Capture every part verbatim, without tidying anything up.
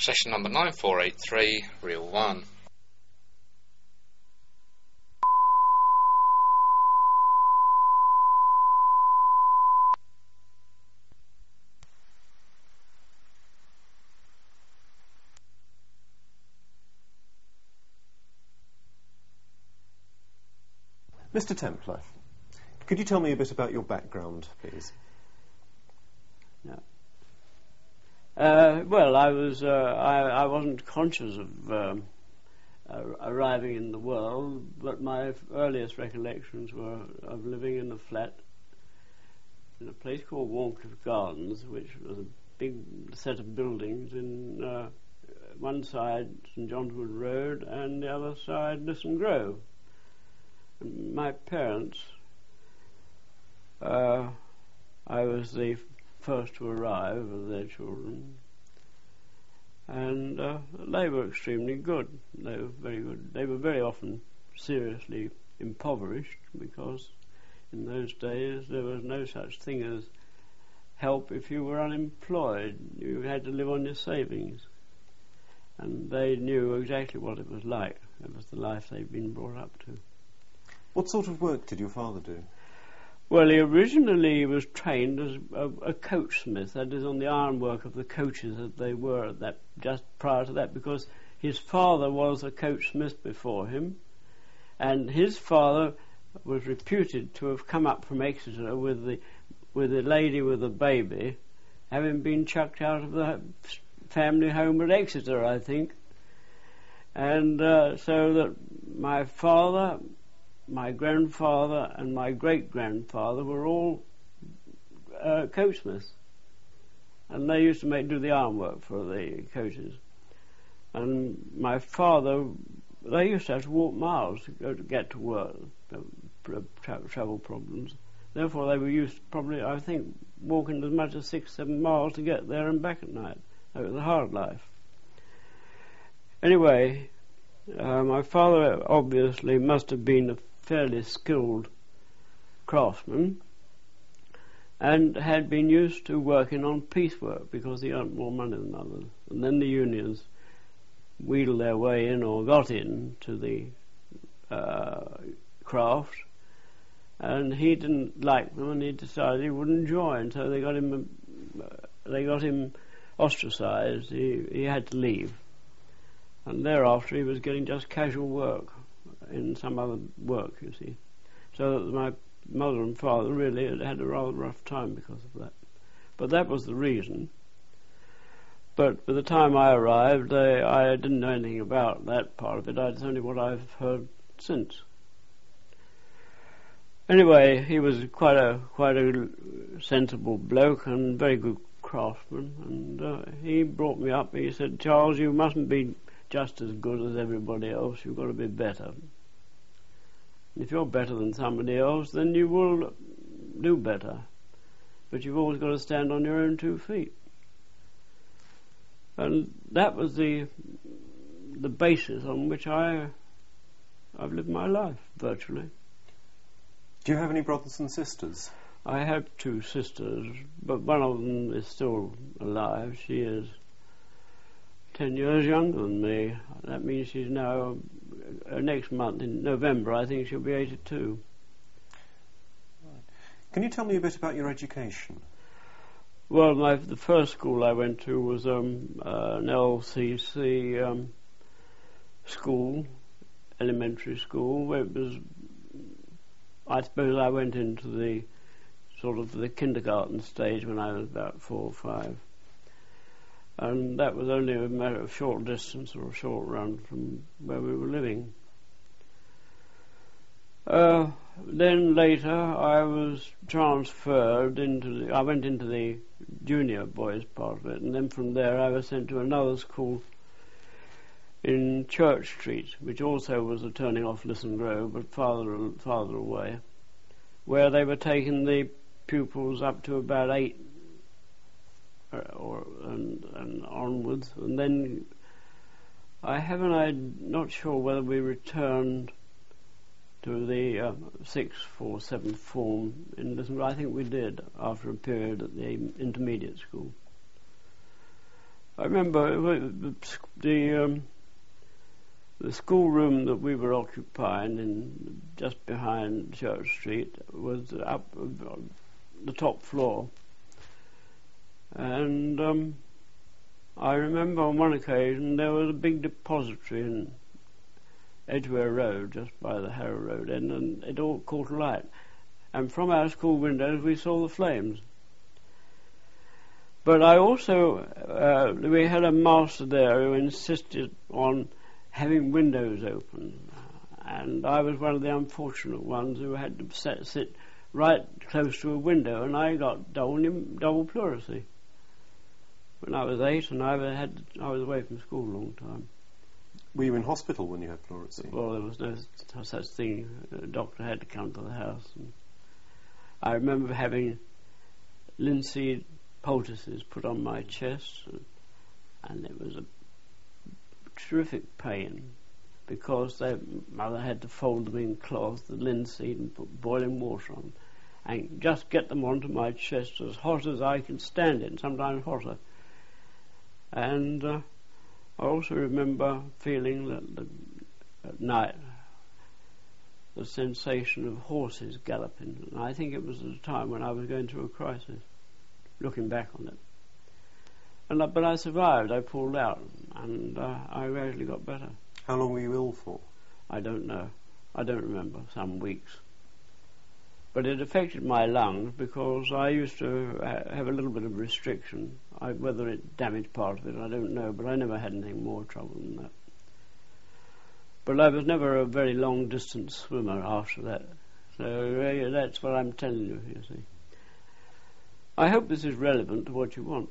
Session number nine four eight three, reel one. Mister Templar, could you tell me a bit about your background, please? Yeah. Uh, well, I was uh, I, I wasn't conscious of um, uh, arriving in the world, but my earliest recollections were of living in a flat in a place called Warncliffe Gardens, which was a big set of buildings in uh, one side St John's Wood Road and the other side Lisson Grove. And my parents, uh, I was the first to arrive of their children, and uh, they were extremely good. They were very good. They were very often seriously impoverished, because in those days there was no such thing as help if you were unemployed. You had to live on your savings, and they knew exactly what it was like. It was the life they'd been brought up to. What sort of work did your father do? Well, he originally was trained as a, a coachsmith, that is, on the ironwork of the coaches that they were at that, just prior to that, because his father was a coachsmith before him, and his father was reputed to have come up from Exeter with the with a lady with a baby, having been chucked out of the family home at Exeter, I think. And uh, so that my father, my grandfather and my great-grandfather were all uh, coachsmiths, and they used to make do the ironwork for the coaches. And my father, they used to have to walk miles to go to get to work, uh, tra travel problems. Therefore they were used to probably, I think, walking as much as six, seven miles to get there and back at night. It was a hard life. Anyway, uh, my father obviously must have been a fairly skilled craftsman, and had been used to working on piecework because he earned more money than others. And then the unions wheedled their way in, or got in, to the uh, craft, and he didn't like them, and he decided he wouldn't join. So they got him, uh, they got him ostracised. He he had to leave, and thereafter he was getting just casual work in some other work, you see. So that my mother and father really had had a rather rough time because of that. But that was the reason. But by the time I arrived, I, I didn't know anything about that part of it. It's only what I've heard since. Anyway, he was quite a quite a sensible bloke and very good craftsman, and uh, he brought me up. He said, "Charles, you mustn't be just as good as everybody else. You've got to be better. If you're better than somebody else, then you will do better. But you've always got to stand on your own two feet." And that was the the basis on which I I've lived my life, virtually. Do you have any brothers and sisters? I have two sisters, but one of them is still alive. She is ten years younger than me. That means she's now, uh, next month, in November, I think she'll be eighty-two. Right. Can you tell me a bit about your education? Well, my, the first school I went to was um, uh, an L C C um, school, elementary school, where it was, I suppose I went into the sort of the kindergarten stage when I was about four or five. And that was only a matter of short distance or a short run from where we were living. Uh, then later I was transferred into the, I went into the junior boys part of it, and then from there I was sent to another school in Church Street, which also was a turning off Lisson Grove, but farther, farther away, where they were taking the pupils up to about eight or and, and onwards, and then I haven't, I'm not sure whether we returned to the uh, sixth or seventh form in Lisson. I think we did after a period at the intermediate school. I remember the the, um, the schoolroom that we were occupying in just behind Church Street was up on the top floor, and um, I remember on one occasion there was a big depository in Edgware Road, just by the Harrow Road end, and it all caught alight. And from our school windows we saw the flames. But I also, uh, we had a master there who insisted on having windows open, and I was one of the unfortunate ones who had to sit, sit right close to a window, and I got double, double pleurisy when I was eight, and I had I was away from school a long time. Were you in hospital when you had pleurisy? Well, there was no such thing. The doctor had to come to the house. And I remember having linseed poultices put on my chest, and, and it was a terrific pain because their mother had to fold them in cloth, the linseed, and put boiling water on, and just get them onto my chest as hot as I could stand it, and sometimes hotter. And uh, I also remember feeling that the, at night the sensation of horses galloping, and I think it was at a time when I was going through a crisis, looking back on it. And I, but I survived. I pulled out, and uh, I gradually got better. How long were you ill for? I don't know. I don't remember. Some weeks. But it affected my lungs because I used to ha- have a little bit of restriction. I, whether it damaged part of it, I don't know, but I never had anything more trouble than that. But I was never a very long-distance swimmer after that. So uh, that's what I'm telling you, you see. I hope this is relevant to what you want.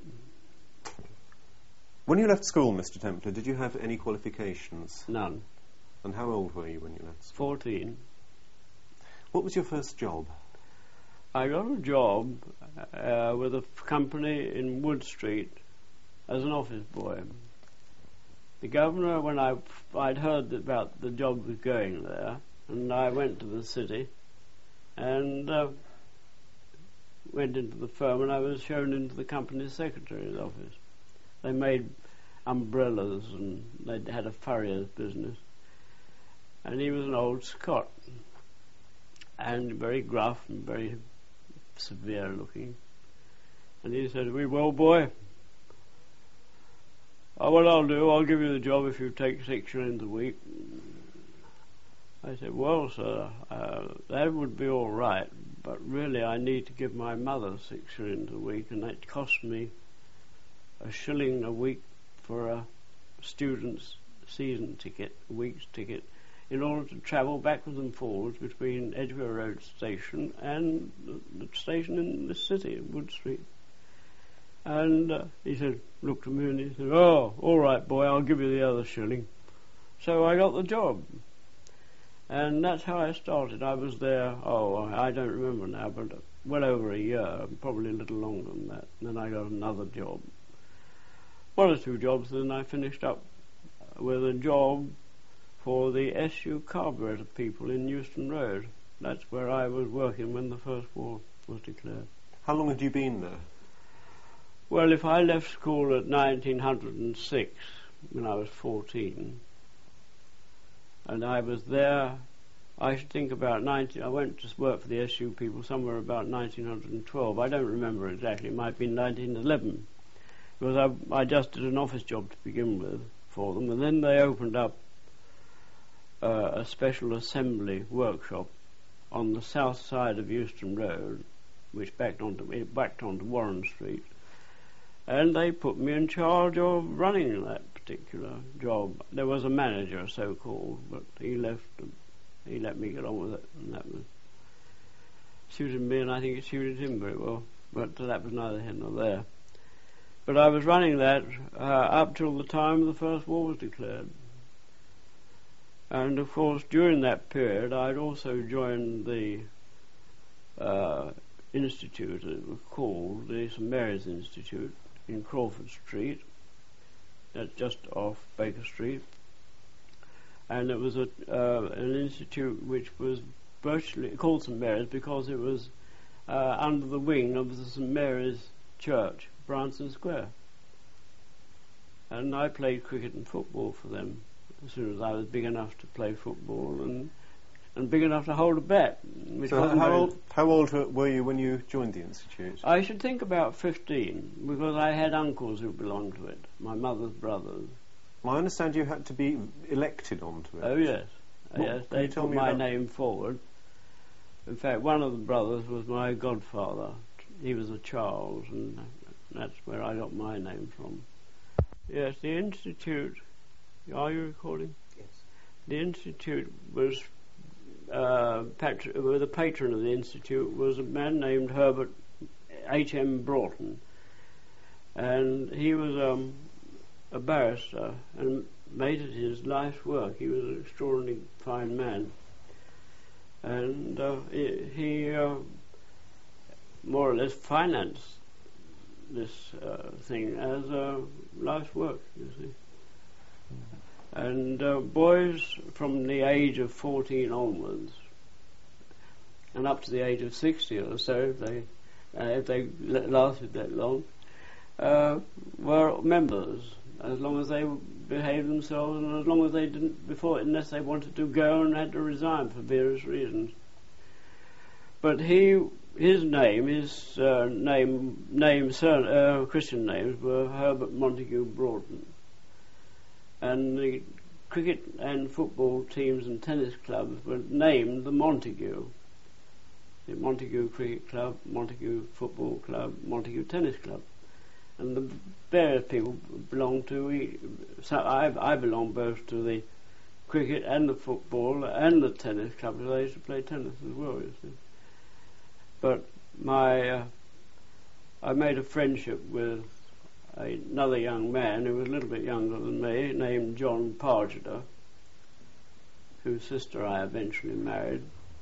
When you left school, Mister Templer, did you have any qualifications? None. And how old were you when you left school? Fourteen. What was your first job? I got a job uh, with a f- company in Wood Street as an office boy. The governor, when I, I'd heard about the job was going there, and I went to the city and uh, went into the firm, and I was shown into the company secretary's office. They made umbrellas, and they had a furrier's business. And he was an old Scot, and very gruff and very severe looking. And he said to me, "Well, boy, uh, what I'll do, I'll give you the job if you take six shillings a week." I said, "Well, sir, uh, that would be all right, but really I need to give my mother six shillings a week, and that costs me a shilling a week for a student's season ticket, a week's ticket, in order to travel backwards and forwards between Edgware Road Station and the, the station in the city, Wood Street." And uh, he said, looked at me and he said, "Oh, all right, boy, I'll give you the other shilling." So I got the job. And that's how I started. I was there, oh, I don't remember now, but well over a year, probably a little longer than that. And then I got another job. One or two jobs, then I finished up with a job for the S U carburetor people in Euston Road. That's where I was working when the First War was declared. How long had you been there? Well, if I left school at nineteen oh six, when I was fourteen, and I was there, I should think about nineteen. I went to work for the S U people somewhere about nineteen twelve. I don't remember exactly. It might have been nineteen eleven, because I, I just did an office job to begin with for them, and then they opened up uh, a special assembly workshop on the south side of Euston Road, which backed onto it backed onto Warren Street, and they put me in charge of running that particular job. There was a manager, so-called, but he left. He let me get on with it, and that was suited me, and I think it suited him very well. But that was neither here nor there. But I was running that uh, up till the time the First War was declared. And of course, during that period, I'd also joined the uh, institute, it was called the Saint Mary's Institute in Crawford Street. That's just off Baker Street. And it was a, uh, an institute which was virtually called Saint Mary's because it was uh, under the wing of the Saint Mary's Church, Branston Square. and I played cricket and football for them as soon as I was big enough to play football and and big enough to hold a bat. Which So wasn't how very- old, how old were you when you joined the Institute? I should think about fifteen, because I had uncles who belonged to it, my mother's brothers. Well, I understand you had to be elected onto it. Oh yes, What- yes, can you they tell put me my about- name forward. In fact, one of the brothers was my godfather. He was a Charles, and that's where I got my name from. Yes, the Institute. Are you recording? Yes. The Institute was uh, patr- well, the patron of the Institute was a man named Herbert H M Broughton, and he was um, a barrister and made it his life's work. He was an extraordinarily fine man, and uh, he, he uh, more or less financed this uh, thing as a life's work, you see. And uh, boys from the age of fourteen onwards, and up to the age of sixty or so, if they, uh, if they l- lasted that long, uh, were members, as long as they behaved themselves and as long as they didn't, before, unless they wanted to go and had to resign for various reasons. But he, his name, his uh, name, name, sur- uh, Christian names were Herbert Montague Broughton. And the cricket and football teams and tennis clubs were named the Montague. The Montague Cricket Club, Montague Football Club, Montague Tennis Club. And the various people belong to, e- so I, I belong both to the cricket and the football and the tennis club, because I used to play tennis as well, you see. But my, uh, I made a friendship with another young man who was a little bit younger than me, named John Pargeter, whose sister I eventually married.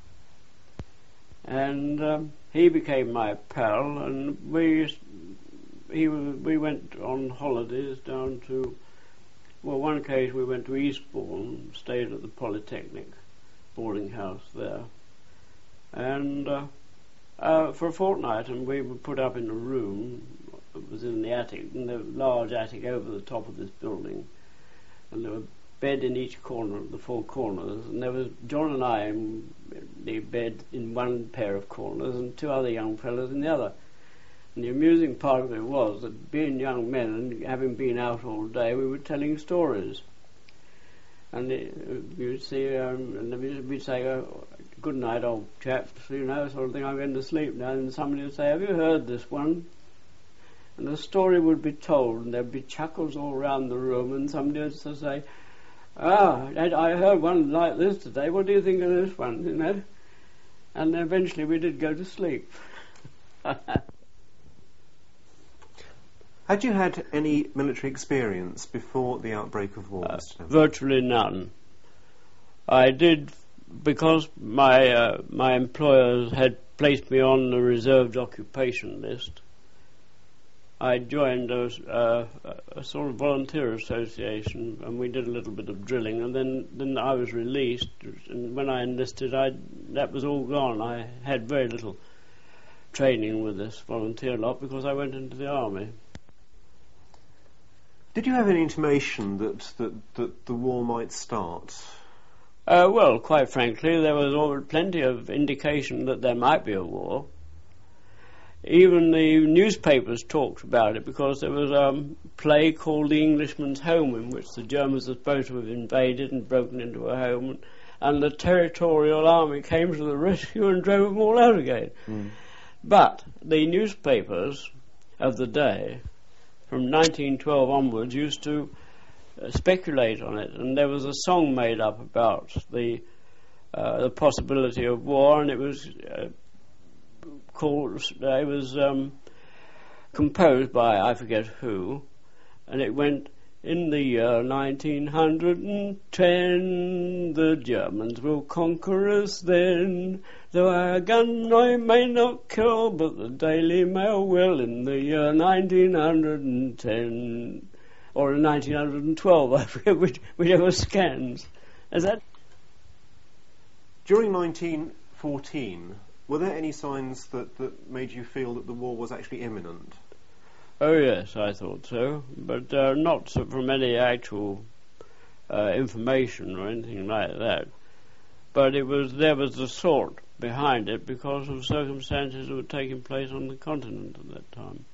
And um, he became my pal, and we he was, we went on holidays down to, well, one occasion we went to Eastbourne, stayed at the Polytechnic boarding house there, and uh, uh, for a fortnight, and we were put up in a room. It was in the attic, in the large attic over the top of this building, and there was a bed in each corner of the four corners, and there was John and I in the bed in one pair of corners, and two other young fellows in the other. And the amusing part of it was that, being young men and having been out all day, we were telling stories. And it, you'd see, um, and we'd say, oh, "Good night, old chaps," you know, sort of thing. "I'm going to sleep now." And somebody would say, "Have you heard this one?" And the story would be told, and there'd be chuckles all around the room, and somebody would say, "Ah, I heard one like this today. What do you think of this one?" You know. And eventually we did go to sleep. Had you had any military experience before the outbreak of war, Uh, Mister Temple? virtually none. I did, because my uh, my employers had placed me on the reserved occupation list. I joined a, a, a sort of volunteer association, and we did a little bit of drilling, and then, then I was released, and when I enlisted, I that was all gone. I had very little training with this volunteer lot because I went into the army. Did you have any intimation that, that, that the war might start? Uh, well, quite frankly, there was all, plenty of indication that there might be a war. Even the newspapers talked about it, because there was a um, play called The Englishman's Home, in which the Germans were supposed to have invaded and broken into a home, and the Territorial Army came to the rescue and drove them all out again. Mm. But the newspapers of the day, from nineteen twelve onwards, used to uh, speculate on it, and there was a song made up about the uh, the possibility of war, and it was uh, called, uh, it was um, composed by I forget who, and it went, "In the year nineteen ten, the Germans will conquer us then. Though our gun I may not kill, but the Daily Mail will, in the year nineteen ten. Or in nineteen twelve, I forget which, whichever scans. Is that? During nineteen fourteen, were there any signs that, that made you feel that the war was actually imminent? Oh yes, I thought so, but uh, not so from any actual uh, information or anything like that. But it was there was the thought behind it because of circumstances that were taking place on the continent at that time.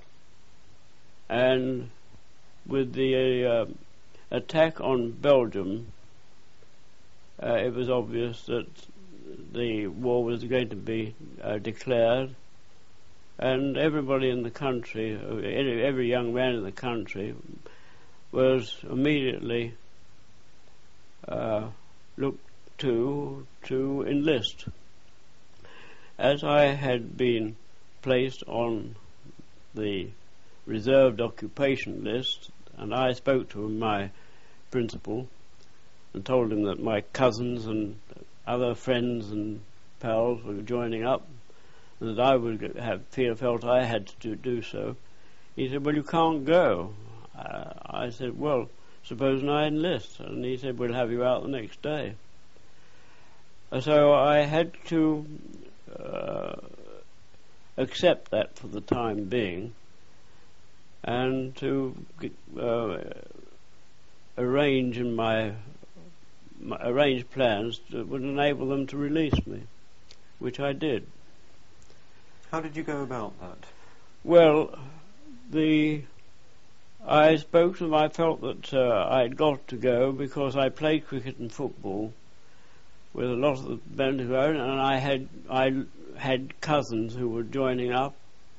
And with the uh, attack on Belgium, uh, it was obvious that the war was going to be uh, declared, and everybody in the country, every young man in the country, was immediately uh, looked to to enlist. As I had been placed on the reserved occupation list, and I spoke to my principal and told him that my cousins and other friends and pals were joining up, and that I would have feel felt I had to do, do so. He said, "Well, you can't go." Uh, I said, "Well, supposing I enlist?" And he said, "We'll have you out the next day." Uh, so I had to uh, accept that for the time being, and to uh, arrange in my, my arrange plans that would enable them to release me, which I did. How did you go about that? Well, the I spoke to them. I felt that uh, I had got to go because I played cricket and football with a lot of the men who owned, and I had I had cousins who were joining up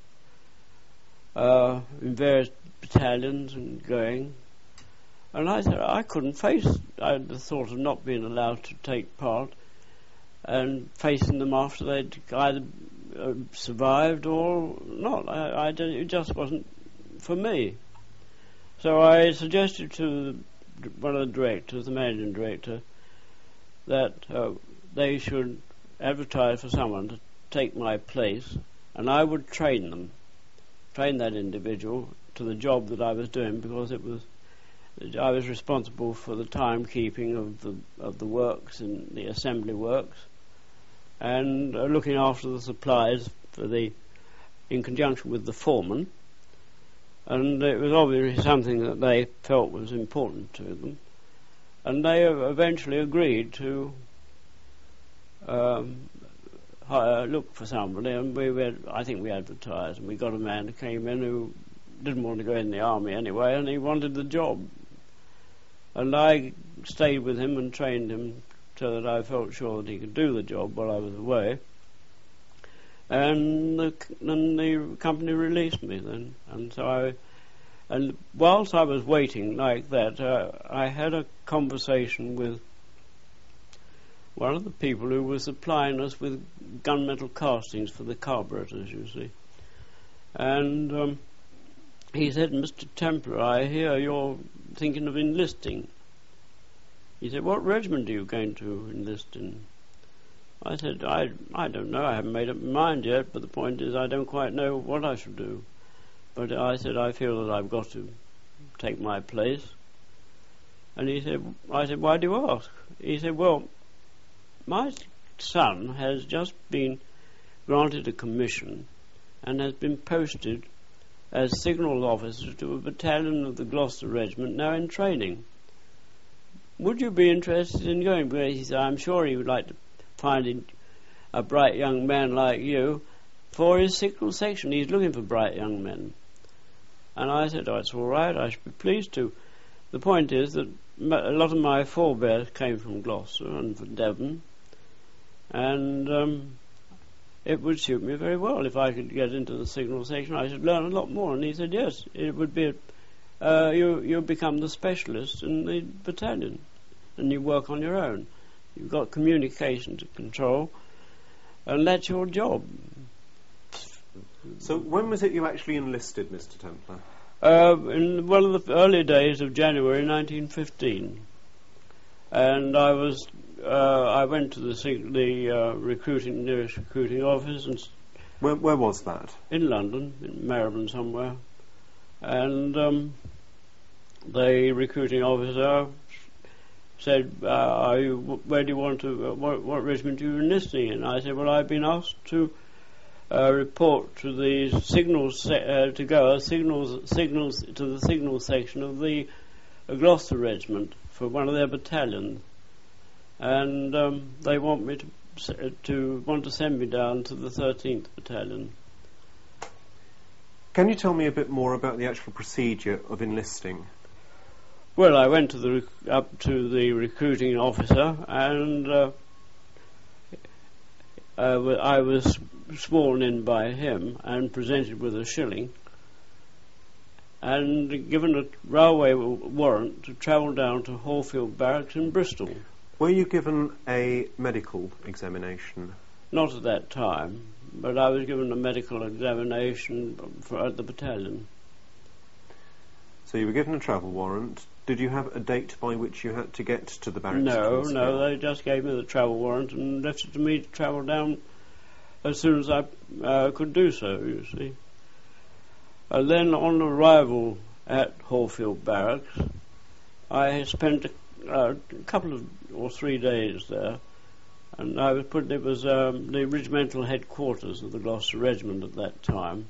uh, in various battalions and going. And I said I couldn't face I had the thought of not being allowed to take part and facing them after they'd either uh, survived or not. I, I don't, it just wasn't for me. So I suggested to the, one of the directors, the managing director, that uh, they should advertise for someone to take my place, and I would train them, train that individual to the job that I was doing, because it was I was responsible for the timekeeping of the of the works and the assembly works, and uh, looking after the supplies for the in conjunction with the foreman. And it was obviously something that they felt was important to them, and they eventually agreed to um, hire, look for somebody. And we were, I think we advertised, and we got a man who came in who didn't want to go in the army anyway, and he wanted the job. And I stayed with him and trained him so that I felt sure that he could do the job while I was away. And the, and the company released me then. And so I, and whilst I was waiting like that, uh, I had a conversation with one of the people who was supplying us with gunmetal castings for the carburetors, you see. And um, he said, "Mister Templar, I hear you're thinking of enlisting." He said, "What regiment are you going to enlist in?" I said, I, I don't know, I haven't made up my mind yet, but the point is I don't quite know what I should do. But I said, I feel that I've got to take my place. And he said, I said, "Why do you ask?" He said, "Well, my son has just been granted a commission and has been posted as signal officer to a battalion of the Gloucester Regiment now in training. Would you be interested in going?" Because he said, "I'm sure he would like to finding a bright young man like you for his signal section. He's looking for bright young men." And I said, "Oh, it's all right, I should be pleased to." The point is that a lot of my forebears came from Gloucester and from Devon, and um, it would suit me very well if I could get into the signal section. I should learn a lot more. And he said, "Yes, it would be a, uh, you you become the specialist in the battalion, and you work on your own. You've got communication to control, and that's your job." So when was it you actually enlisted, Mister Templar? Uh, in one of the early days of January nineteen fifteen. And I was, uh, I went to the, the uh, recruiting, nearest recruiting office, and Where, where was that? in London, in Marylebone somewhere. And um, the recruiting officer said, uh, are you, where do you want to, uh, what, what regiment are you enlisting in? I said, "Well, I've been asked to uh, report to the signals se- uh, to go signals signals to the signal section of the uh, Gloucester Regiment for one of their battalions, and um, they want me to to want to send me down to the thirteenth Battalion. Can you tell me a bit more about the actual procedure of enlisting? Well, I went to the rec- up to the recruiting officer, and uh, uh, I was sworn in by him and presented with a shilling and given a railway warrant to travel down to Hallfield Barracks in Bristol. Were you given a medical examination? Not at that time, but I was given a medical examination for, at the battalion. So you were given a travel warrant. Did you have a date by which you had to get to the barracks? No, no, they just gave me the travel warrant and left it to me to travel down as soon as I uh, could do so, you see. And then on arrival at Hallfield Barracks, I spent a, uh, a couple of or three days there, and I was put. It was um, the regimental headquarters of the Gloucester Regiment at that time,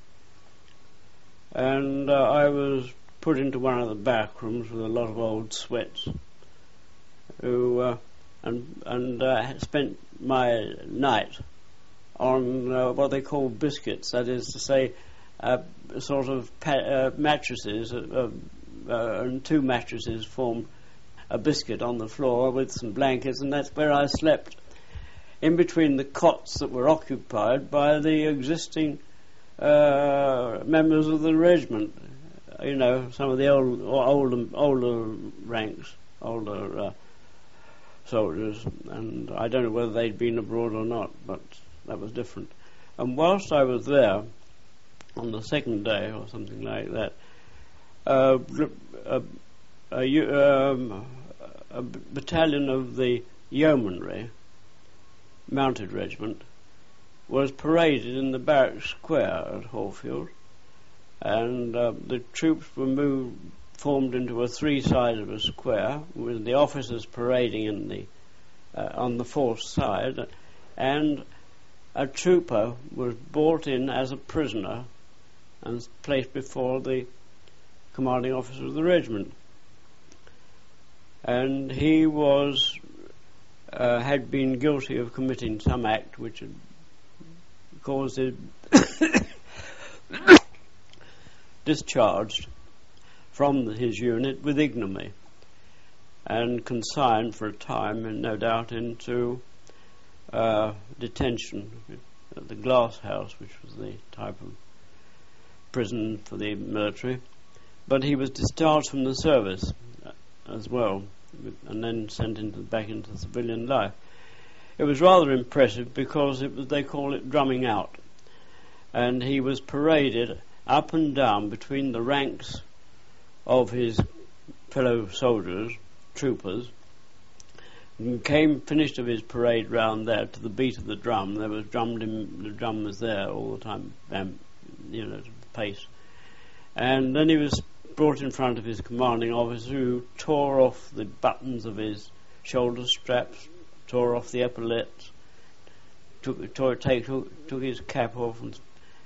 and uh, I was put into one of the back rooms with a lot of old sweats, who uh, and and uh, spent my night on uh, what they call biscuits. That is to say, uh, sort of pa- uh, mattresses, uh, uh, and two mattresses formed a biscuit on the floor with some blankets, and that's where I slept, in between the cots that were occupied by the existing uh, members of the regiment. You know, some of the old, older, older ranks, older uh, soldiers, and I don't know whether they'd been abroad or not, but that was different. And whilst I was there, on the second day or something like that, uh, a, a, um, a battalion of the Yeomanry Mounted Regiment was paraded in the barracks square at Hallfield, and uh, the troops were moved, formed into a three-sided of a square, with the officers parading in the uh, on the fourth side, and a trooper was brought in as a prisoner and placed before the commanding officer of the regiment. And he was uh, had been guilty of committing some act which had caused him discharged from his unit with ignominy and consigned for a time, and no doubt into uh, detention at the Glass House, which was the type of prison for the military. But he was discharged from the service as well, and then sent into back into civilian life. It was rather impressive because it was, they call it drumming out, and he was paraded up and down between the ranks of his fellow soldiers, troopers, and came, finished of his parade round there to the beat of the drum. There was drummed in, the drum was there all the time, um, you know, to the pace. And then he was brought in front of his commanding officer, who tore off the buttons of his shoulder straps, tore off the epaulets, took, tore, take, took, took his cap off and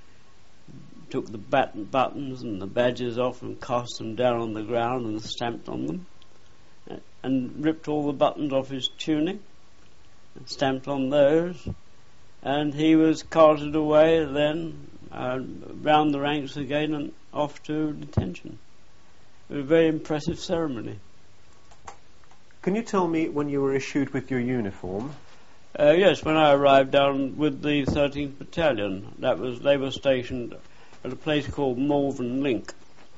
took the button, buttons and the badges off and cast them down on the ground and stamped on them, and ripped all the buttons off his tunic and stamped on those, and he was carted away then uh, round the ranks again and off to detention. It was a very impressive ceremony. Can you tell me when you were issued with your uniform? Uh, yes, when I arrived down with the thirteenth Battalion, that was they were stationed at a place called Malvern Link.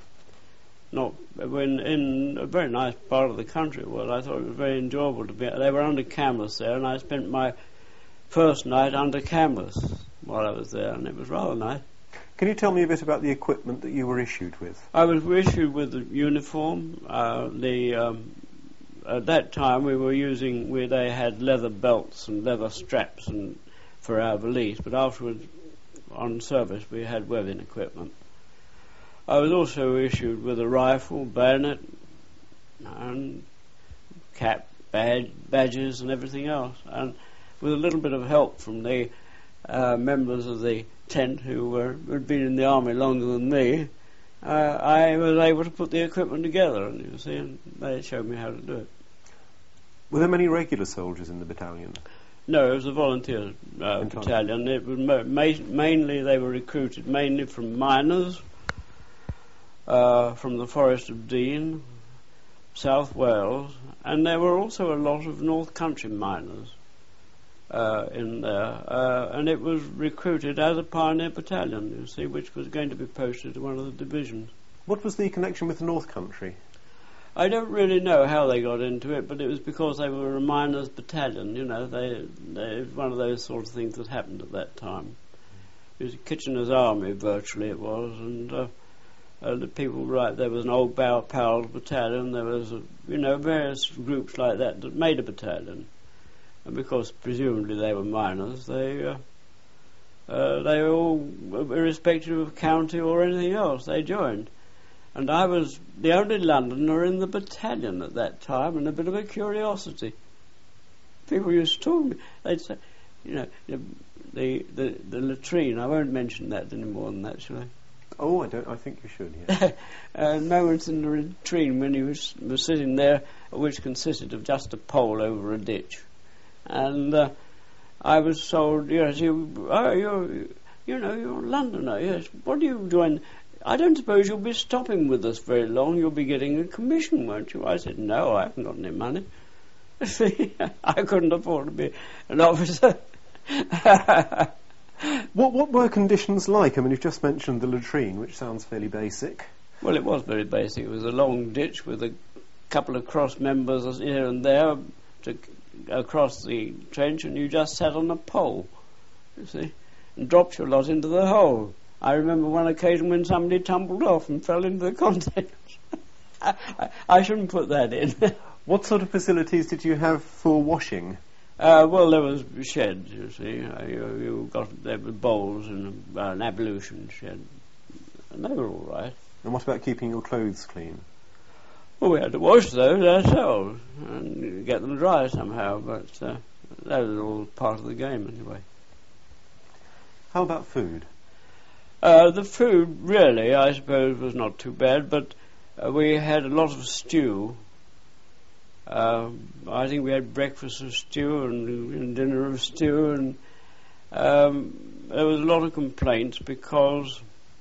Not when in a very nice part of the country it was. I thought it was very enjoyable to be. They were under canvas there, and I spent my first night under canvas while I was there, and it was rather nice. Can you tell me a bit about the equipment that you were issued with? I was issued with the uniform. Uh, the um, at that time we were using. We they had leather belts and leather straps and for our valise, but afterwards on service we had webbing equipment. I was also issued with a rifle, bayonet, and cap, badge, badges, and everything else, and with a little bit of help from the uh, members of the tent who were had been in the army longer than me, uh, I was able to put the equipment together, and you see, and they showed me how to do it. Were there many regular soldiers in the battalion? No, it was a volunteer uh, battalion. It was ma- ma- mainly they were recruited mainly from miners, uh, from the Forest of Dean, South Wales, and there were also a lot of North Country miners uh, in there, uh, and it was recruited as a pioneer battalion, you see, which was going to be posted to one of the divisions. What was the connection with the North Country? I don't really know how they got into it, but it was because they were a miners' battalion, you know, they, they, it was one of those sort of things that happened at that time. It was Kitchener's army, virtually it was, and uh, uh, the people, right, there was an old Bow Powell's battalion, there was, a, you know, various groups like that that made a battalion. And because presumably they were miners, they, uh, uh, they were all, irrespective of county or anything else, they joined. And I was the only Londoner in the battalion at that time, and a bit of a curiosity. People used to talk to me. They'd say, you know, the the the latrine. I won't mention that any more than that, shall I? Oh, I don't. I think you should. Yeah. uh, moments in the latrine when he was was sitting there, which consisted of just a pole over a ditch, and uh, I was told, yes, you, oh, you're, you know, you're a Londoner. Yes. What do you join? I don't suppose you'll be stopping with us very long. You'll be getting a commission, won't you? I said, no, I haven't got any money. See, I couldn't afford to be an officer. what what were conditions like? I mean, you've just mentioned the latrine, which sounds fairly basic. Well, it was very basic. It was a long ditch with a couple of cross members here and there to across the trench, and you just sat on a pole, you see, and dropped your lot into the hole. I remember one occasion when somebody tumbled off and fell into the contents. I, I, I shouldn't put that in. What sort of facilities did you have for washing? Uh, well, there was sheds, you see. Uh, you, you got there were bowls and uh, an ablution shed, and they were all right. And what about keeping your clothes clean? Well, we had to wash those ourselves and get them dry somehow, but uh, that was all part of the game anyway. How about food? Uh, the food, really, I suppose, was not too bad, but uh, we had a lot of stew. Uh, I think we had breakfast of stew and, and dinner of stew, and um, there was a lot of complaints because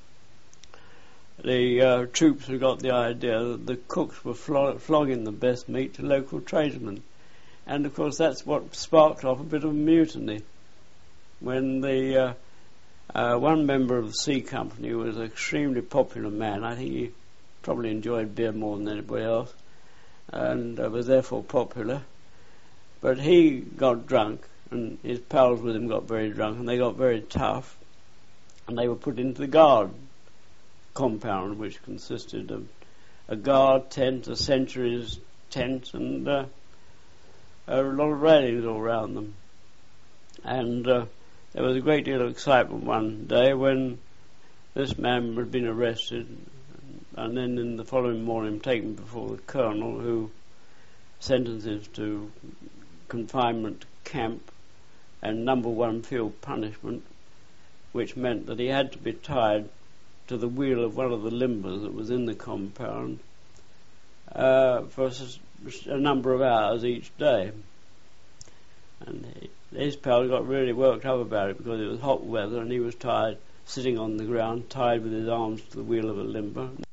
the uh, troops had got the idea that the cooks were flo- flogging the best meat to local tradesmen. And, of course, that's what sparked off a bit of a mutiny when the... Uh, Uh, one member of the C Company was an extremely popular man. I think he probably enjoyed beer more than anybody else, and uh, was therefore popular. But he got drunk, and his pals with him got very drunk, and they got very tough, and they were put into the guard compound, which consisted of a guard tent, a sentry's tent, and uh, a lot of railings all around them. And uh, there was a great deal of excitement one day when this man had been arrested, and then in the following morning taken before the colonel, who sentenced him to confinement camp and number one field punishment, which meant that he had to be tied to the wheel of one of the limbers that was in the compound uh, for a number of hours each day. And he, his pal got really worked up about it because it was hot weather and he was tired, sitting on the ground, tied with his arms to the wheel of a limber.